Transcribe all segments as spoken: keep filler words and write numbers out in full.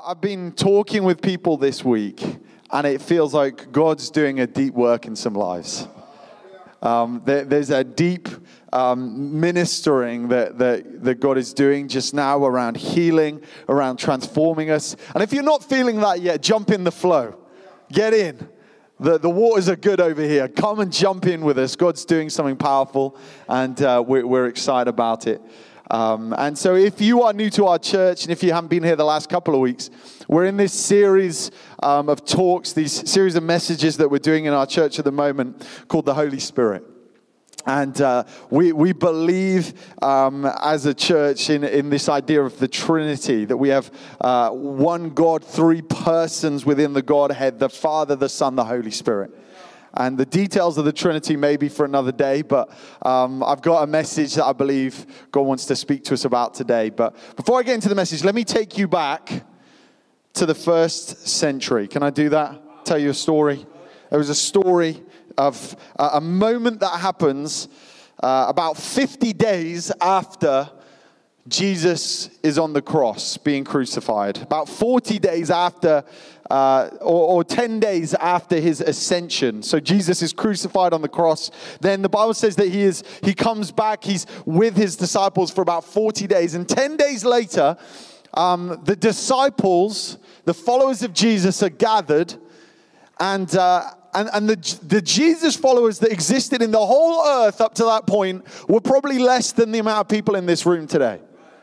I've been talking with people this week, and it feels like God's doing a deep work in some lives. Um, there, there's a deep um, ministering that, that, that God is doing just now around healing, around transforming us. And if you're not feeling that yet, jump in the flow. Get in. The, the waters are good over here. Come and jump in with us. God's doing something powerful, and uh, we're, we're excited about it. Um, and so if you are new to our church, and if you haven't been here the last couple of weeks, we're in this series um, of talks, these series of messages that we're doing in our church at the moment called the Holy Spirit. And uh, we we believe um, as a church in, in this idea of the Trinity, that we have uh, one God, three persons within the Godhead, the Father, the Son, the Holy Spirit. And the details of the Trinity may be for another day, but um, I've got a message that I believe God wants to speak to us about today. But before I get into the message, let me take you back to the first century. Can I do that? Tell you a story. There was a story of uh, a moment that happens uh, about fifty days after Jesus is on the cross being crucified. About forty days after, uh, or, or ten days after his ascension. So Jesus is crucified on the cross. Then the Bible says that he is he comes back. He's with his disciples for about forty days. And ten days later, um, the disciples, the followers of Jesus, are gathered. And uh, and, and the, the Jesus followers that existed in the whole earth up to that point were probably less than the amount of people in this room today.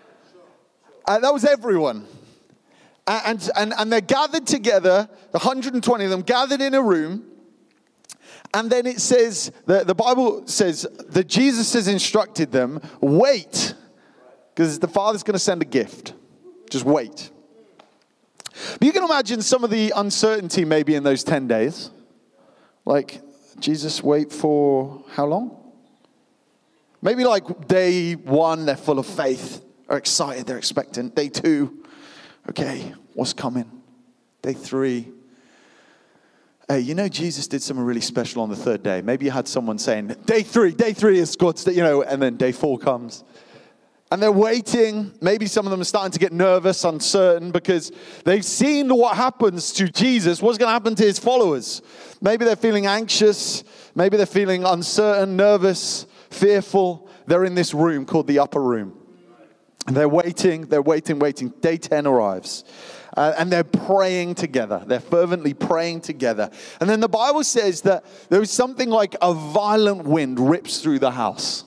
Uh, that was everyone. And, and, and they're gathered together, one hundred twenty of them gathered in a room. And then it says, the, the Bible says that Jesus has instructed them, wait, because the Father's going to send a gift. Just wait. But you can imagine some of the uncertainty maybe in those ten days. Like, Jesus, wait for how long? Maybe like day one, they're full of faith. Are excited, they're expectant. Day two, okay, what's coming? Day three, hey, you know Jesus did something really special on the third day. Maybe you had someone saying, day three, day three is God's day, you know, and then day four comes. And they're waiting. Maybe some of them are starting to get nervous, uncertain, because they've seen what happens to Jesus, what's going to happen to his followers. Maybe they're feeling anxious. Maybe they're feeling uncertain, nervous, fearful. They're in this room called the upper room. And they're waiting, they're waiting, waiting. Day ten arrives. Uh, and they're praying together. They're fervently praying together. And then the Bible says that there was something like a violent wind rips through the house.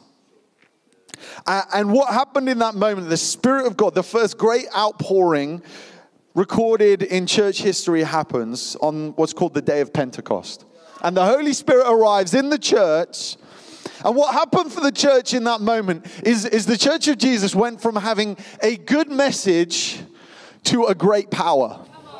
Uh, and what happened in that moment, the Spirit of God, the first great outpouring recorded in church history happens on what's called the day of Pentecost. And the Holy Spirit arrives in the church. And what happened for the church in that moment is, is the church of Jesus went from having a good message to a great power.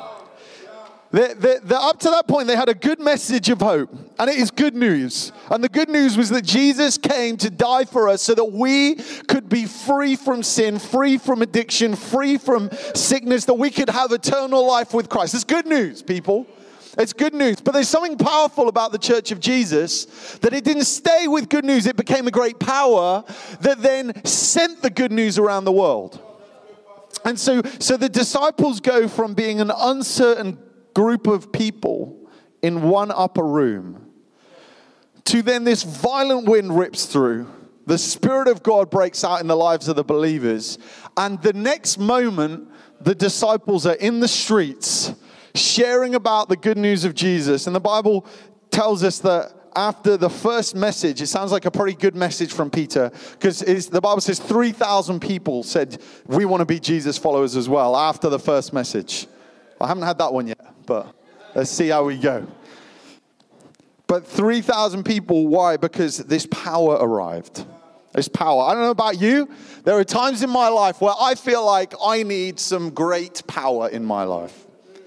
They, they, they, up to that point, they had a good message of hope. And it is good news. And the good news was that Jesus came to die for us so that we could be free from sin, free from addiction, free from sickness, that we could have eternal life with Christ. It's good news, people. It's good news. But there's something powerful about the church of Jesus, that it didn't stay with good news. It became a great power that then sent the good news around the world. And so, so the disciples go from being an uncertain group of people in one upper room to then this violent wind rips through. The Spirit of God breaks out in the lives of the believers. And the next moment, the disciples are in the streets sharing about the good news of Jesus. And the Bible tells us that after the first message, it sounds like a pretty good message from Peter, because the Bible says three thousand people said, we want to be Jesus followers as well, after the first message. I haven't had that one yet, but let's see how we go. But three thousand people, why? Because this power arrived. This power. I don't know about you. There are times in my life where I feel like I need some great power in my life.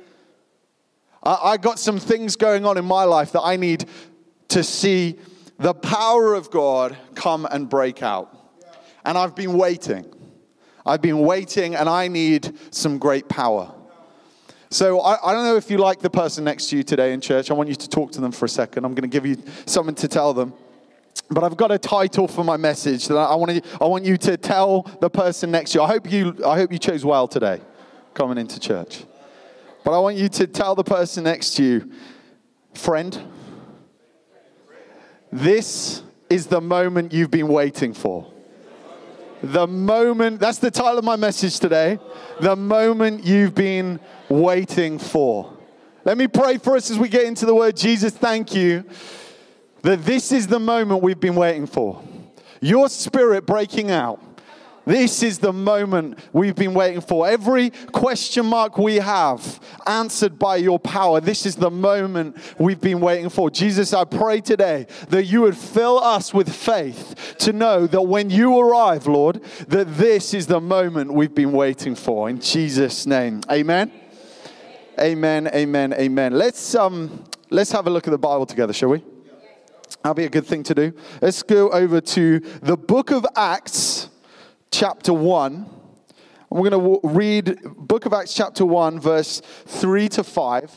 I got some things going on in my life that I need to see the power of God come and break out. And I've been waiting. I've been waiting, and I need some great power. So I, I don't know if you like the person next to you today in church. I want you to talk to them for a second. I'm going to give you something to tell them. But I've got a title for my message that I want you, I want you to tell the person next to you. I hope you, I hope you chose well today, coming into church. But I want you to tell the person next to you, friend, this is the moment you've been waiting for. The moment, that's the title of my message today. The moment you've been waiting for. Let me pray for us as we get into the word. Jesus, thank you that this is the moment we've been waiting for. Your Spirit breaking out. This is the moment we've been waiting for. Every question mark we have answered by your power. This is the moment we've been waiting for. Jesus, I pray today that you would fill us with faith to know that when you arrive, Lord, that this is the moment we've been waiting for. In Jesus' name, amen. Amen, amen, amen. Let's um, let's have a look at the Bible together, shall we? That'll be a good thing to do. Let's go over to the book of Acts, chapter one. And we're going to read book of Acts, chapter one, verse three to five.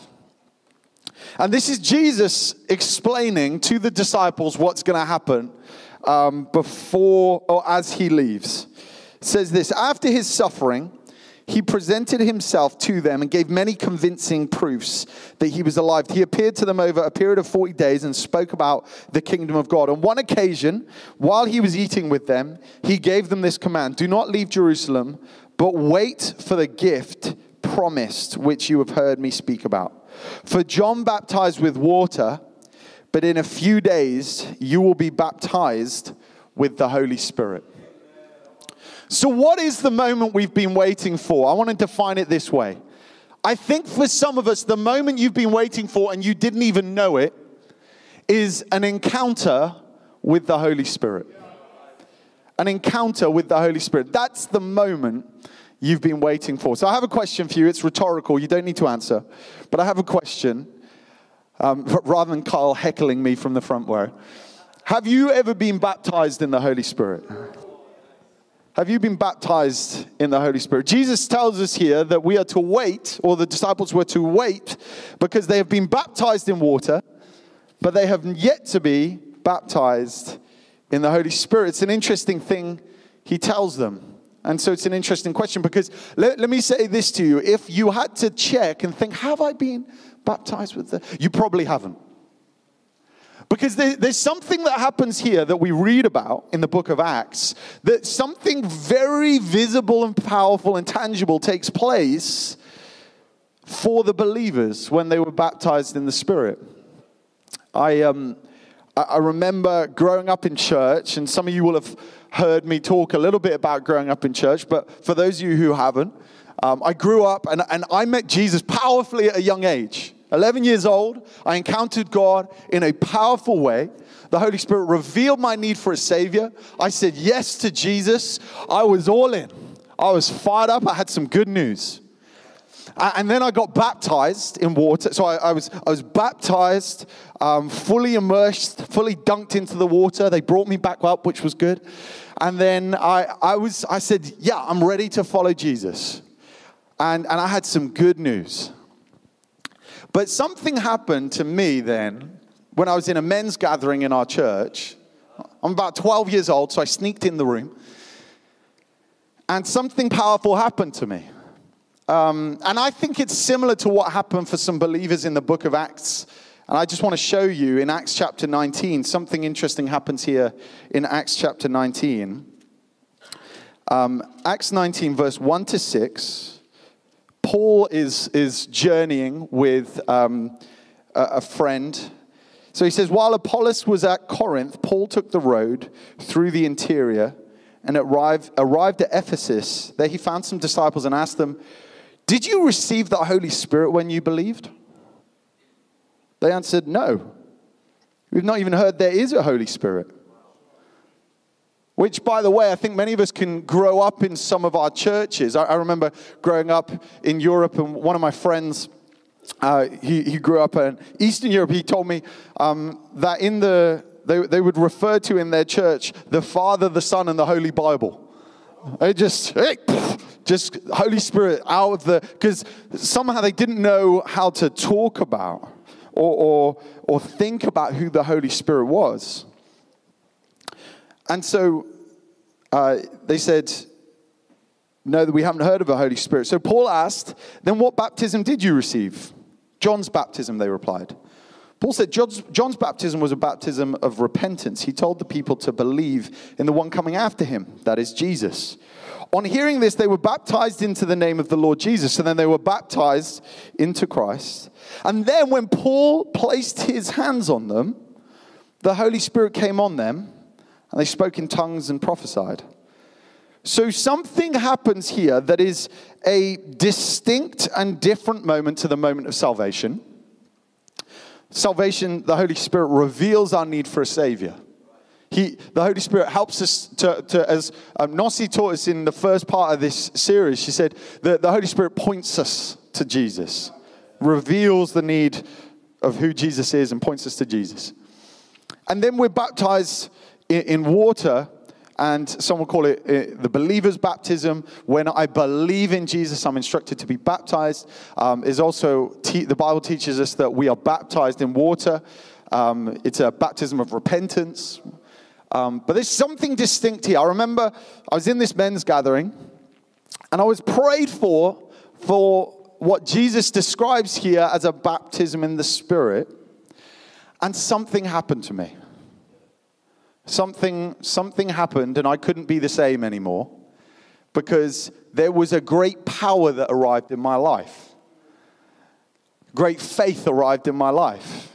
And this is Jesus explaining to the disciples what's going to happen um, before or as he leaves. It says this, after his suffering, he presented himself to them and gave many convincing proofs that he was alive. He appeared to them over a period of forty days and spoke about the kingdom of God. On one occasion, while he was eating with them, he gave them this command, do not leave Jerusalem, but wait for the gift promised, which you have heard me speak about. For John baptized with water, but in a few days you will be baptized with the Holy Spirit. So what is the moment we've been waiting for? I want to define it this way. I think for some of us, the moment you've been waiting for and you didn't even know it is an encounter with the Holy Spirit. An encounter with the Holy Spirit. That's the moment you've been waiting for. So I have a question for you. It's rhetorical. You don't need to answer. But I have a question, um, rather than Kyle heckling me from the front row. Have you ever been baptized in the Holy Spirit? Have you been baptized in the Holy Spirit? Jesus tells us here that we are to wait, or the disciples were to wait, because they have been baptized in water, but they have yet to be baptized in the Holy Spirit. It's an interesting thing he tells them. And so it's an interesting question, because let, let me say this to you. If you had to check and think, have I been baptized with the... You probably haven't. Because there, there's something that happens here that we read about in the book of Acts, that something very visible and powerful and tangible takes place for the believers when they were baptized in the Spirit. I um I remember growing up in church, and some of you will have heard me talk a little bit about growing up in church, but for those of you who haven't, um, I grew up and, and I met Jesus powerfully at a young age. eleven years old, I encountered God in a powerful way. The Holy Spirit revealed my need for a Savior. I said yes to Jesus. I was all in. I was fired up. I had some good news. And then I got baptized in water. So I, I was I was baptized, um, fully immersed, fully dunked into the water. They brought me back up, which was good. And then I, I was I said, yeah, I'm ready to follow Jesus. And, and I had some good news. But something happened to me then when I was in a men's gathering in our church. I'm about twelve years old, so I sneaked in the room. And something powerful happened to me. Um, and I think it's similar to what happened for some believers in the book of Acts. And I just want to show you in Acts chapter nineteen, something interesting happens here in Acts chapter nineteen. Um, Acts nineteen, verse one to six. Paul is, is journeying with um, a, a friend. So he says, while Apollos was at Corinth, Paul took the road through the interior and arrived, arrived at Ephesus. There he found some disciples and asked them, did you receive the Holy Spirit when you believed? They answered, no. We've not even heard there is a Holy Spirit. Which, by the way, I think many of us can grow up in some of our churches. I, I remember growing up in Europe, and one of my friends, uh, he, he grew up in Eastern Europe. He told me um, that in the they, they would refer to in their church the Father, the Son, and the Holy Bible. They just, hey, just Holy Spirit out of the, because somehow they didn't know how to talk about or, or or think about who the Holy Spirit was. And so uh, they said, know that we haven't heard of a Holy Spirit. So Paul asked, then what baptism did you receive? John's baptism, they replied. Paul said John's, John's baptism was a baptism of repentance. He told the people to believe in the one coming after him, that is Jesus. On hearing this, they were baptized into the name of the Lord Jesus. And then they were baptized into Christ. And then when Paul placed his hands on them, the Holy Spirit came on them, and they spoke in tongues and prophesied. So something happens here that is a distinct and different moment to the moment of salvation. Salvation, the Holy Spirit reveals our need for a Savior. He, the Holy Spirit helps us to, to as um, Nossi taught us in the first part of this series, she said that the Holy Spirit points us to Jesus, reveals the need of who Jesus is and points us to Jesus. And then we're baptized in, in water, and some will call it uh, the believer's baptism. When I believe in Jesus, I'm instructed to be baptized. Um, is also te- the Bible teaches us that we are baptized in water. Um, it's a baptism of repentance. Um, but there's something distinct here. I remember I was in this men's gathering, and I was prayed for for what Jesus describes here as a baptism in the Spirit, and something happened to me. Something, something happened, and I couldn't be the same anymore, because there was a great power that arrived in my life. Great faith arrived in my life.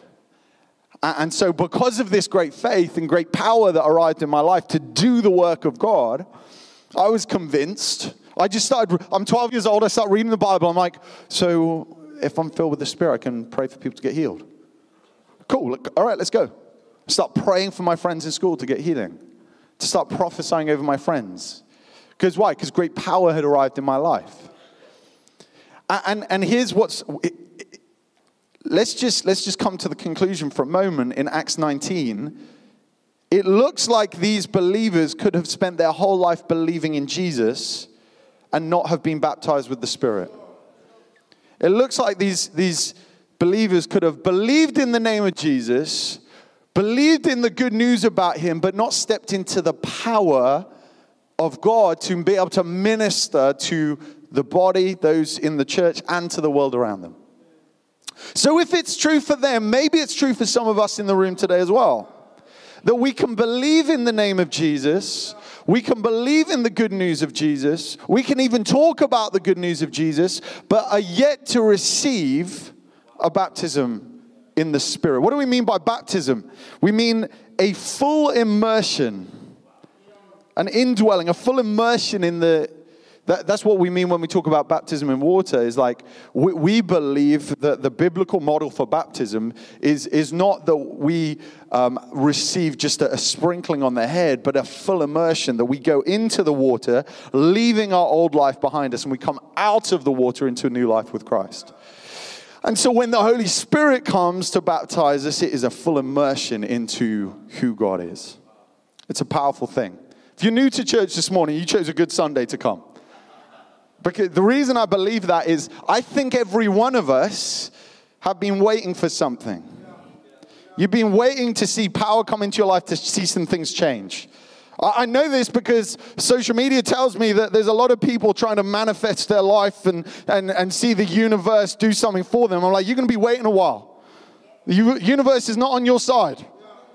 And so because of this great faith and great power that arrived in my life to do the work of God, I was convinced. I just started, I'm twelve years old, I started reading the Bible. I'm like, so if I'm filled with the Spirit, I can pray for people to get healed. Cool, look, all right, let's go. Start praying for my friends in school to get healing. To start prophesying over my friends. Because why? Because great power had arrived in my life. And, and, and here's what's... It, it, let's just let's just come to the conclusion for a moment in Acts nineteen. It looks like these believers could have spent their whole life believing in Jesus and not have been baptized with the Spirit. It looks like these, these believers could have believed in the name of Jesus, believed in the good news about him, but not stepped into the power of God to be able to minister to the body, those in the church, and to the world around them. So if it's true for them, maybe it's true for some of us in the room today as well. That we can believe in the name of Jesus. We can believe in the good news of Jesus. We can even talk about the good news of Jesus, but are yet to receive a baptism in the Spirit. What do we mean by baptism? We mean a full immersion, an indwelling, a full immersion in the... That, that's what we mean when we talk about baptism in water, is like we, we believe that the biblical model for baptism is, is not that we um, receive just a, a sprinkling on the head, but a full immersion, that we go into the water, leaving our old life behind us, and we come out of the water into a new life with Christ. And so when the Holy Spirit comes to baptize us, it is a full immersion into who God is. It's a powerful thing. If you're new to church this morning, you chose a good Sunday to come. Because the reason I believe that is I think every one of us have been waiting for something. You've been waiting to see power come into your life, to see some things change. I know this because social media tells me that there's a lot of people trying to manifest their life and, and, and see the universe do something for them. I'm like, you're going to be waiting a while. The universe is not on your side.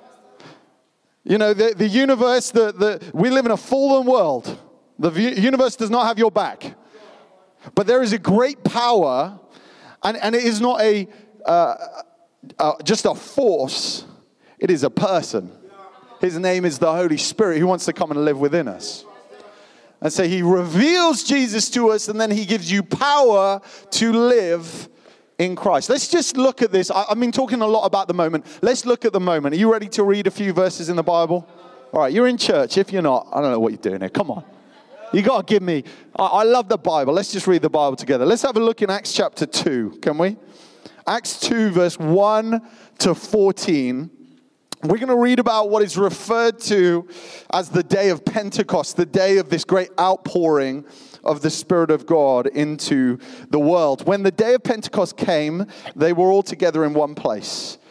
You know, the, the universe, the, the, we live in a fallen world. The universe does not have your back. But there is a great power, and, and it is not a uh, uh, just a force. It is a person. His name is the Holy Spirit, who wants to come and live within us. And so he reveals Jesus to us, and then he gives you power to live in Christ. Let's just look at this. I, I've been talking a lot about the moment. Let's look at the moment. Are you ready to read a few verses in the Bible? All right, you're in church. If you're not, I don't know what you're doing here. Come on. You got to give me, I, I love the Bible. Let's just read the Bible together. Let's have a look in Acts chapter two, can we? Acts two, verse one to fourteen. We're going to read about what is referred to as the day of Pentecost, the day of this great outpouring of the Spirit of God into the world. When the day of Pentecost came, they were all together in one place.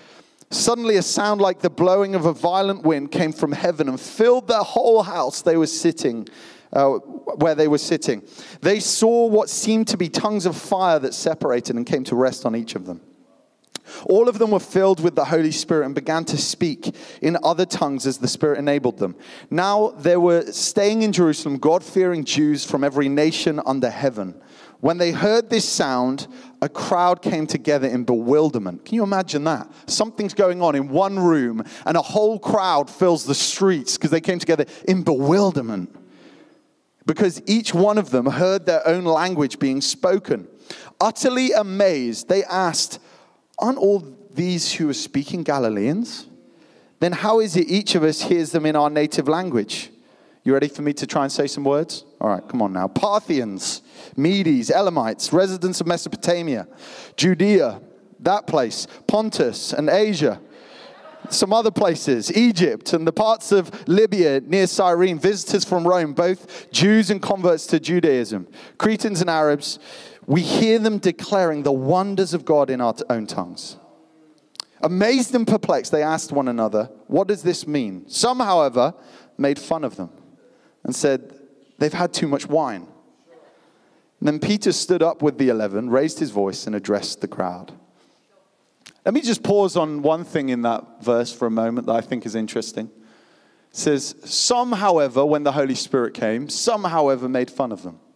Suddenly a sound like the blowing of a violent wind came from heaven and filled the whole house they were sitting, uh, where they were sitting. They saw what seemed to be tongues of fire that separated and came to rest on each of them. All of them were filled with the Holy Spirit and began to speak in other tongues as the Spirit enabled them. Now there were staying in Jerusalem God-fearing Jews from every nation under heaven. When they heard this sound, a crowd came together in bewilderment. Can you imagine that? Something's going on in one room and a whole crowd fills the streets because they came together in bewilderment. Because each one of them heard their own language being spoken. Utterly amazed, they asked, aren't all these who are speaking Galileans? Then how is it each of us hears them in our native language? You ready for me to try and say some words? All right, come on now. Parthians, Medes, Elamites, residents of Mesopotamia, Judea, that place, Pontus and Asia, some other places, Egypt and the parts of Libya near Cyrene, visitors from Rome, both Jews and converts to Judaism, Cretans and Arabs, we hear them declaring the wonders of God in our own tongues. Amazed and perplexed, they asked one another, what does this mean? Some, however, made fun of them and said, they've had too much wine. And then Peter stood up with the eleven, raised his voice, and addressed the crowd. Let me just pause on one thing in that verse for a moment that I think is interesting. It says, some, however, when the Holy Spirit came, some, however, made fun of them.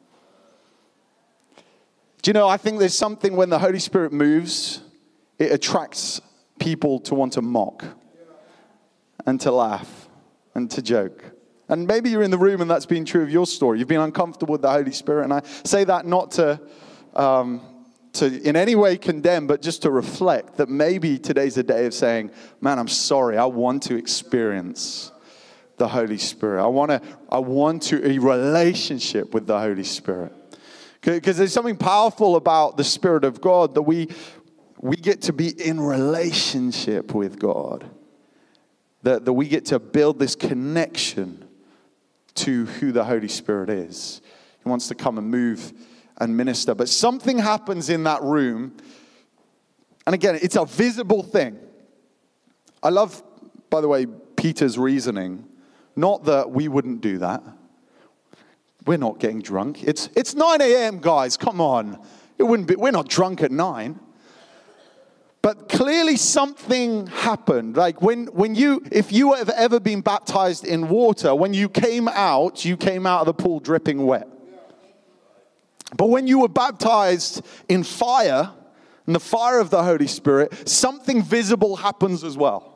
Do you know, I think there's something when the Holy Spirit moves, it attracts people to want to mock and to laugh and to joke. And maybe you're in the room and that's been true of your story. You've been uncomfortable with the Holy Spirit. And I say that not to, um, to in any way condemn, but just to reflect that maybe today's a day of saying, man, I'm sorry. I want to experience the Holy Spirit. I want to, I want to a relationship with the Holy Spirit. Because there's something powerful about the Spirit of God that we, we get to be in relationship with God. That, that we get to build this connection to who the Holy Spirit is. He wants to come and move and minister. But something happens in that room. And again, it's a visible thing. I love, by the way, Peter's reasoning. Not that we wouldn't do that. We're not getting drunk. It's it's nine a.m., guys. Come on. It wouldn't be. We're not drunk at nine. But clearly something happened. Like when, when you, if you have ever been baptized in water, when you came out, you came out of the pool dripping wet. But when you were baptized in fire, in the fire of the Holy Spirit, something visible happens as well.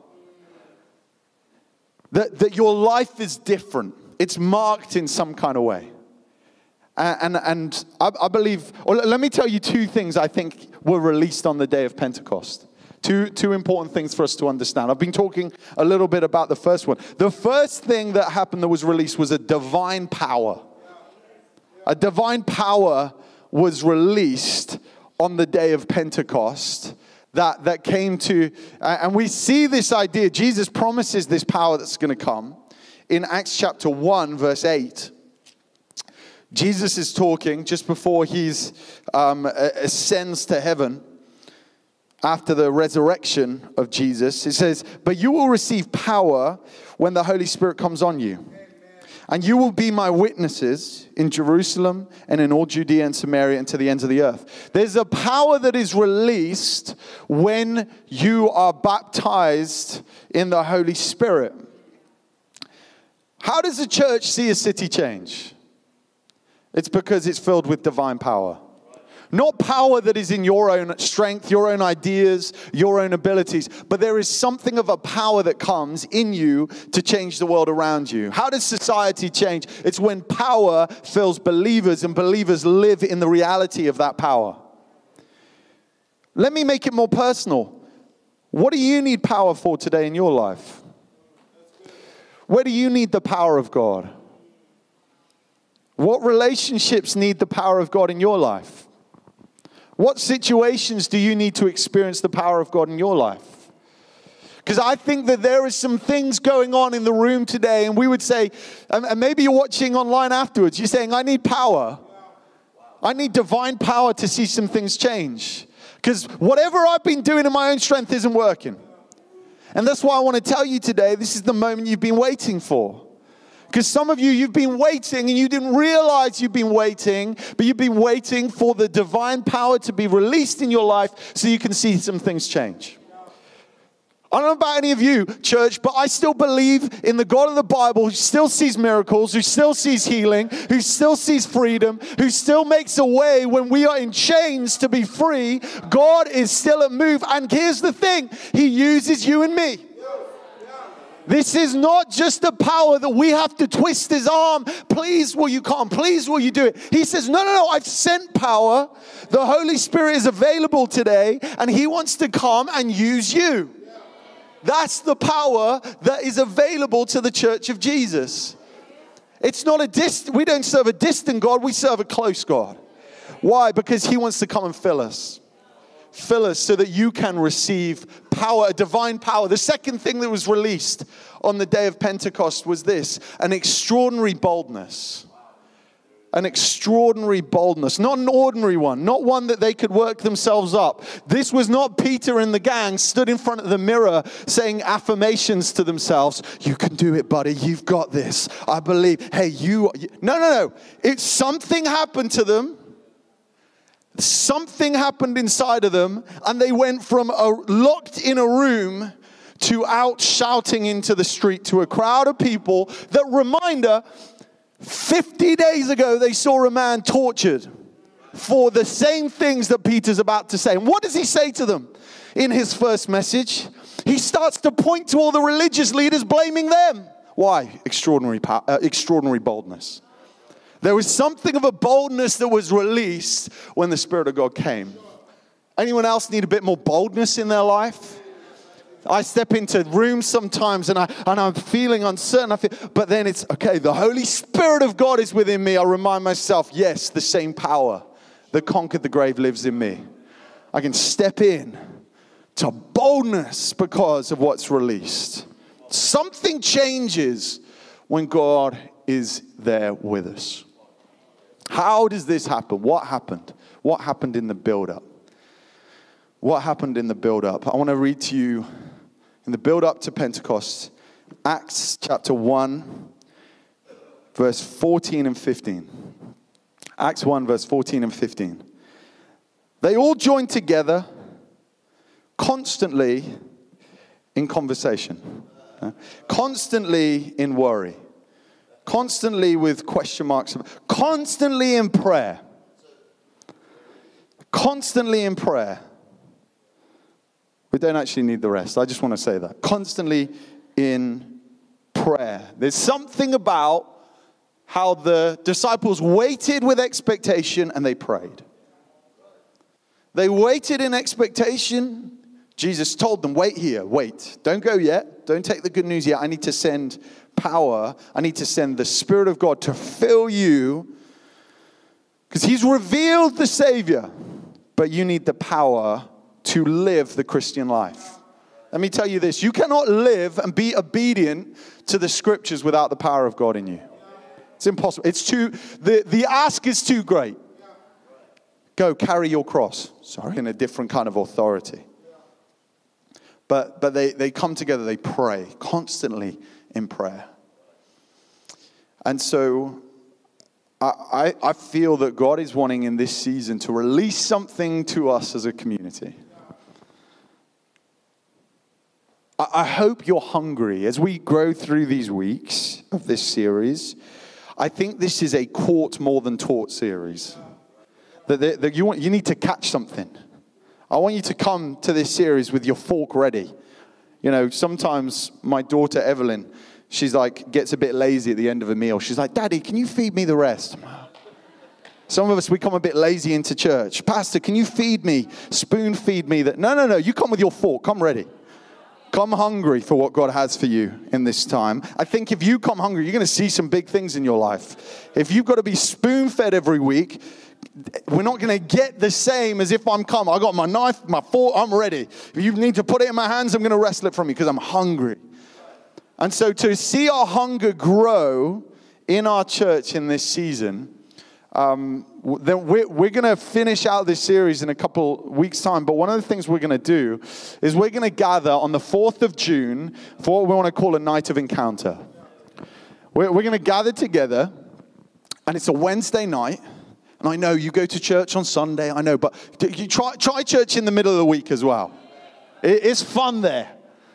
That, that your life is different. It's marked in some kind of way. And, and, and I, I believe, or let me tell you two things I think were released on the day of Pentecost. Two, two important things for us to understand. I've been talking a little bit about the first one. The first thing that happened that was released was a divine power. A divine power was released on the day of Pentecost that, that came to, uh, and we see this idea. Jesus promises this power that's going to come in Acts chapter one, verse eight. Jesus is talking just before he um, ascends to heaven after the resurrection of Jesus. It says, but you will receive power when the Holy Spirit comes on you. And you will be my witnesses in Jerusalem and in all Judea and Samaria and to the ends of the earth. There's a power that is released when you are baptized in the Holy Spirit. How does a church see a city change? It's because it's filled with divine power. Not power that is in your own strength, your own ideas, your own abilities, but there is something of a power that comes in you to change the world around you. How does society change? It's when power fills believers and believers live in the reality of that power. Let me make it more personal. What do you need power for today in your life? Where do you need the power of God? What relationships need the power of God in your life? What situations do you need to experience the power of God in your life? Because I think that there is some things going on in the room today, and we would say, and maybe you're watching online afterwards, you're saying, I need power. I need divine power to see some things change. Because whatever I've been doing in my own strength isn't working. And that's why I want to tell you today, this is the moment you've been waiting for. Because some of you, you've been waiting and you didn't realize you've been waiting, but you've been waiting for the divine power to be released in your life so you can see some things change. I don't know about any of you, church, but I still believe in the God of the Bible who still sees miracles, who still sees healing, who still sees freedom, who still makes a way when we are in chains to be free. God is still at move. And here's the thing, he uses you and me. This is not just a power that we have to twist his arm. Please, will you come? Please, will you do it? He says, no, no, no, I've sent power. The Holy Spirit is available today, and he wants to come and use you. That's the power that is available to the church of Jesus. It's not a dist- we don't serve a distant God, we serve a close God. Why? Because he wants to come and fill us. Fill us so that you can receive power, a divine power. The second thing that was released on the day of Pentecost was this, an extraordinary boldness. An extraordinary boldness, not an ordinary one, not one that they could work themselves up. This was not Peter and the gang stood in front of the mirror saying affirmations to themselves. You can do it, buddy. You've got this. I believe. Hey, you. No, no, no. It's something happened to them. Something happened inside of them, and they went from a, locked in a room to out shouting into the street to a crowd of people. That reminder, fifty days ago, they saw a man tortured for the same things that Peter's about to say. And what does he say to them in his first message? He starts to point to all the religious leaders, blaming them. Why? Extraordinary power, uh, extraordinary boldness. There was something of a boldness that was released when the Spirit of God came. Anyone else need a bit more boldness in their life? I step into rooms sometimes and, I, and I'm feeling uncertain. I feel, but then it's, okay, the Holy Spirit of God is within me. I remind myself, yes, the same power that conquered the grave lives in me. I can step in to boldness because of what's released. Something changes when God is there with us. How does this happen? What happened? What happened in the build-up? What happened in the build-up? I want to read to you in the build-up to Pentecost, Acts chapter one, verse fourteen and fifteen. Acts one, verse fourteen and fifteen. They all joined together constantly in conversation, constantly in worry, constantly with question marks, constantly in prayer. Constantly in prayer. We don't actually need the rest. I just want to say that. Constantly in prayer. There's something about how the disciples waited with expectation and they prayed. They waited in expectation. Jesus told them, wait here, wait. Don't go yet. Don't take the good news yet. I need to send power. I need to send the Spirit of God to fill you. Because he's revealed the Savior. But you need the power to live the Christian life. Let me tell you this. You cannot live and be obedient to the scriptures without the power of God in you. It's impossible. It's too, the, the ask is too great. Go carry your cross. Sorry. In a different kind of authority. But but they, they come together, they pray, constantly in prayer. And so I, I, I feel that God is wanting in this season to release something to us as a community. I, I hope you're hungry. As we grow through these weeks of this series, I think this is a caught more than taught series. That, that, that you want, you need to catch something. I want you to come to this series with your fork ready. You know, sometimes my daughter Evelyn, she's like, gets a bit lazy at the end of a meal. She's like, Daddy, can you feed me the rest? Some of us, we come a bit lazy into church. Pastor, can you feed me? Spoon feed me that? No, no, no. You come with your fork. Come ready. Come hungry for what God has for you in this time. I think if you come hungry, you're going to see some big things in your life. If you've got to be spoon-fed every week, we're not going to get the same as if I'm come. I got my knife, my fork, I'm ready. If you need to put it in my hands, I'm going to wrestle it from you because I'm hungry. And so to see our hunger grow in our church in this season, um, then we're, we're going to finish out this series in a couple weeks' time. But one of the things we're going to do is we're going to gather on the fourth of June for what we want to call a night of encounter. We're, we're going to gather together, and it's a Wednesday night. And I know you go to church on Sunday, I know, but you try, try church in the middle of the week as well. It, it's fun there.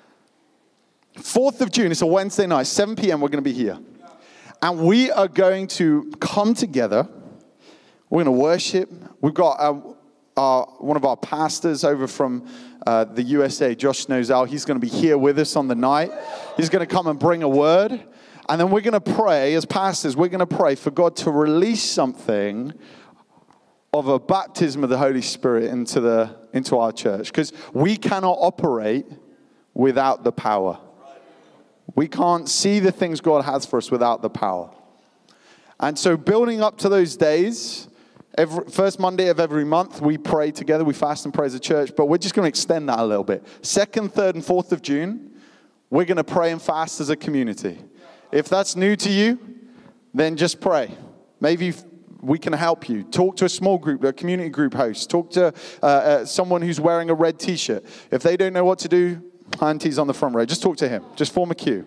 fourth of June, it's a Wednesday night, seven p.m. we're going to be here. And we are going to come together. We're going to worship. We've got our, our, one of our pastors over from uh, the U S A, Josh Nozell. He's going to be here with us on the night. He's going to come and bring a word. And then we're going to pray, as pastors, we're going to pray for God to release something of a baptism of the Holy Spirit into the into our church. Because we cannot operate without the power. We can't see the things God has for us without the power. And so building up to those days, every, first Monday of every month, we pray together. We fast and pray as a church. But we're just going to extend that a little bit. Second, third, and fourth of June, we're going to pray and fast as a community. If that's new to you, then just pray. Maybe we can help you. Talk to a small group, a community group host. Talk to uh, uh, someone who's wearing a red t-shirt. If they don't know what to do, Auntie's on the front row. Just talk to him. Just form a queue.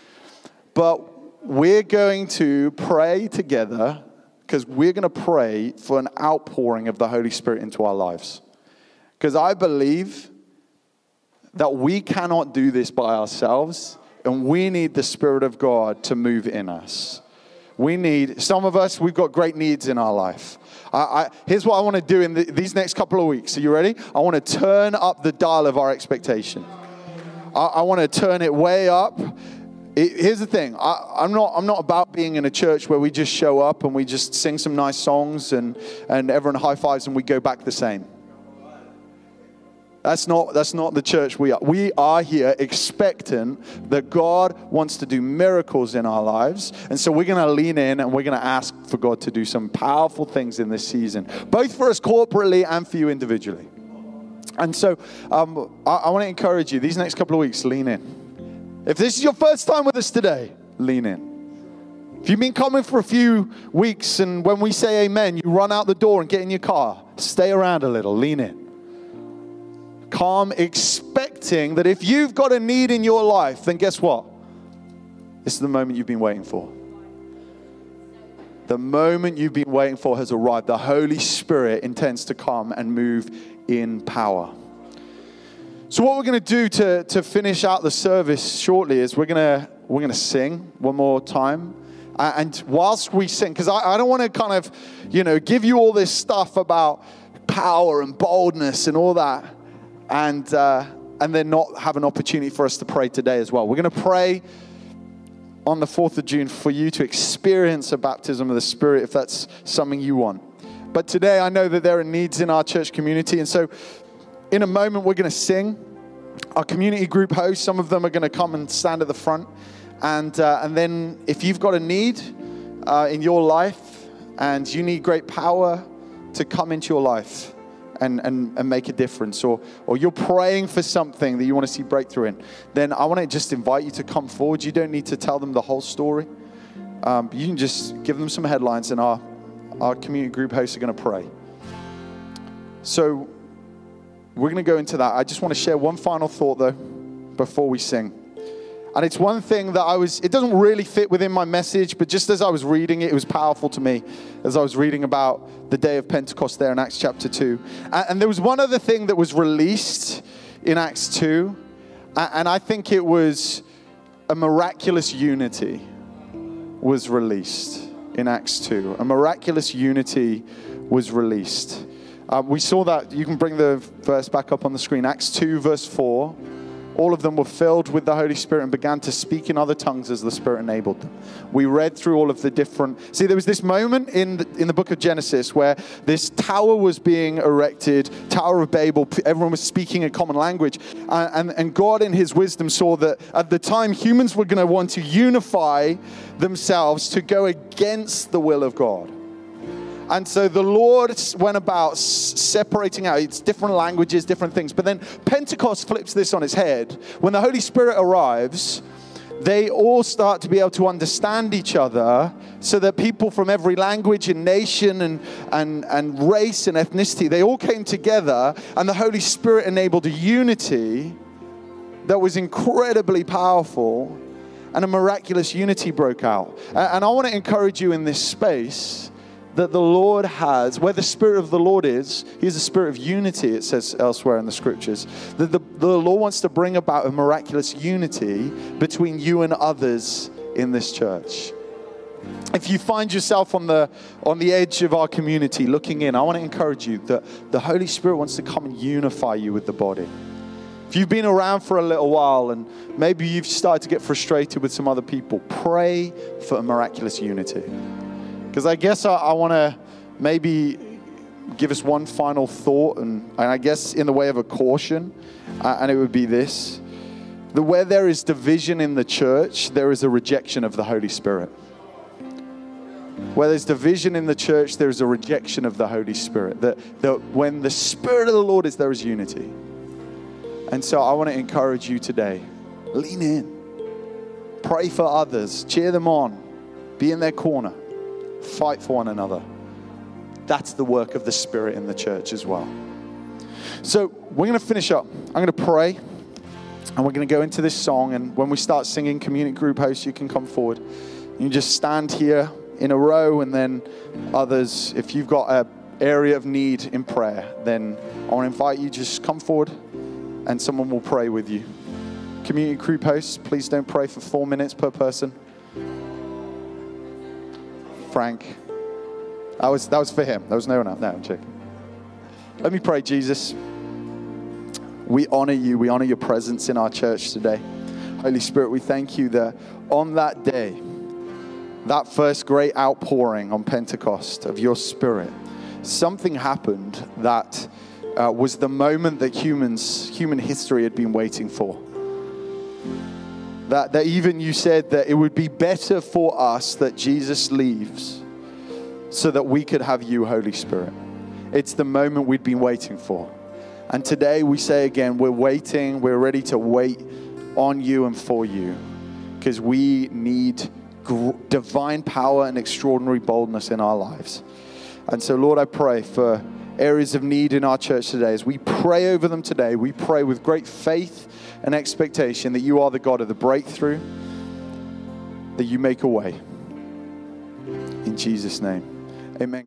But we're going to pray together because we're going to pray for an outpouring of the Holy Spirit into our lives. Because I believe that we cannot do this by ourselves, and we need the Spirit of God to move in us. We need, some of us, we've got great needs in our life. I, I, here's what I want to do in the, these next couple of weeks. Are you ready? I want to turn up the dial of our expectation. I, I want to turn it way up. It, here's the thing. I, I'm not I'm not about being in a church where we just show up and we just sing some nice songs and, and everyone high fives and we go back the same. That's not, that's not the church we are. We are here expectant that God wants to do miracles in our lives. And so we're going to lean in and we're going to ask for God to do some powerful things in this season, both for us corporately and for you individually. And so um, I, I want to encourage you, these next couple of weeks, lean in. If this is your first time with us today, lean in. If you've been coming for a few weeks and when we say amen, you run out the door and get in your car, stay around a little, lean in. Come expecting that if you've got a need in your life, then guess what? This is the moment you've been waiting for. The moment you've been waiting for has arrived. The Holy Spirit intends to come and move in power. So what we're going to do to, to finish out the service shortly is we're going to we're going to sing one more time. And whilst we sing, because I, I don't want to kind of, you know, give you all this stuff about power and boldness and all that. And uh, and then not have an opportunity for us to pray today as well. We're going to pray on the fourth of June for you to experience a baptism of the Spirit if that's something you want. But today I know that there are needs in our church community. And so in a moment we're going to sing. Our community group hosts, some of them are going to come and stand at the front. And, uh, and then if you've got a need uh, in your life and you need great power to come into your life, And, and, and make a difference, or or you're praying for something that you want to see breakthrough in, then I want to just invite you to come forward. You don't need to tell them the whole story. Um, you can just give them some headlines, and our, our community group hosts are going to pray. So we're going to go into that. I just want to share one final thought, though, before we sing. And it's one thing that I was, it doesn't really fit within my message, but just as I was reading it, it was powerful to me as I was reading about the day of Pentecost there in Acts chapter two. And, and there was one other thing that was released in Acts two, and I think it was a miraculous unity was released in Acts two. A miraculous unity was released. Uh, we saw that, you can bring the verse back up on the screen, Acts two verse four. All of them were filled with the Holy Spirit and began to speak in other tongues as the Spirit enabled them. We read through all of the different... See, there was this moment in the, in the book of Genesis where this tower was being erected, Tower of Babel. Everyone was speaking a common language. Uh, and, and God in his wisdom saw that at the time humans were going to want to unify themselves to go against the will of God. And so the Lord went about separating out. It's different languages, different things. But then Pentecost flips this on its head. When the Holy Spirit arrives, they all start to be able to understand each other, so that people from every language and nation and, and, and race and ethnicity, they all came together, and the Holy Spirit enabled a unity that was incredibly powerful, and a miraculous unity broke out. And I want to encourage you in this space that the Lord has, where the Spirit of the Lord is, He is a spirit of unity, it says elsewhere in the scriptures. That the, the Lord wants to bring about a miraculous unity between you and others in this church. If you find yourself on the on the edge of our community looking in, I want to encourage you that the Holy Spirit wants to come and unify you with the body. If you've been around for a little while and maybe you've started to get frustrated with some other people, pray for a miraculous unity. Because I guess I, I want to maybe give us one final thought, and, and I guess in the way of a caution, uh, and it would be this: that where there is division in the church, there is a rejection of the Holy Spirit. Where there's division in the church, there is a rejection of the Holy Spirit. That, that when the Spirit of the Lord is, there is unity. And so I want to encourage you today, lean in, pray for others, cheer them on, be in their corner. Fight for one another. That's the work of the Spirit in the church as well. So we're going to finish up. I'm going to pray, and we're going to go into this song. And when we start singing, community group hosts, you can come forward. You just stand here in a row, and then others, if you've got an area of need in prayer, then I want to invite you, just come forward, and someone will pray with you. Community group hosts, please don't pray for four minutes per person. Frank. That was, that was for him. There was no one else. No, I'm joking. Let me pray. Jesus, we honor you. We honor your presence in our church today. Holy Spirit, we thank you that on that day, that first great outpouring on Pentecost of your Spirit, something happened that uh, was the moment that humans, human history had been waiting for. That, that even you said that it would be better for us that Jesus leaves so that we could have you, Holy Spirit. It's the moment we'd been waiting for. And today we say again, we're waiting, we're ready to wait on you and for you, because we need gr- divine power and extraordinary boldness in our lives. And so, Lord, I pray for areas of need in our church today. As we pray over them today, we pray with great faith and expectation that you are the God of the breakthrough, that you make a way. In Jesus' name, amen.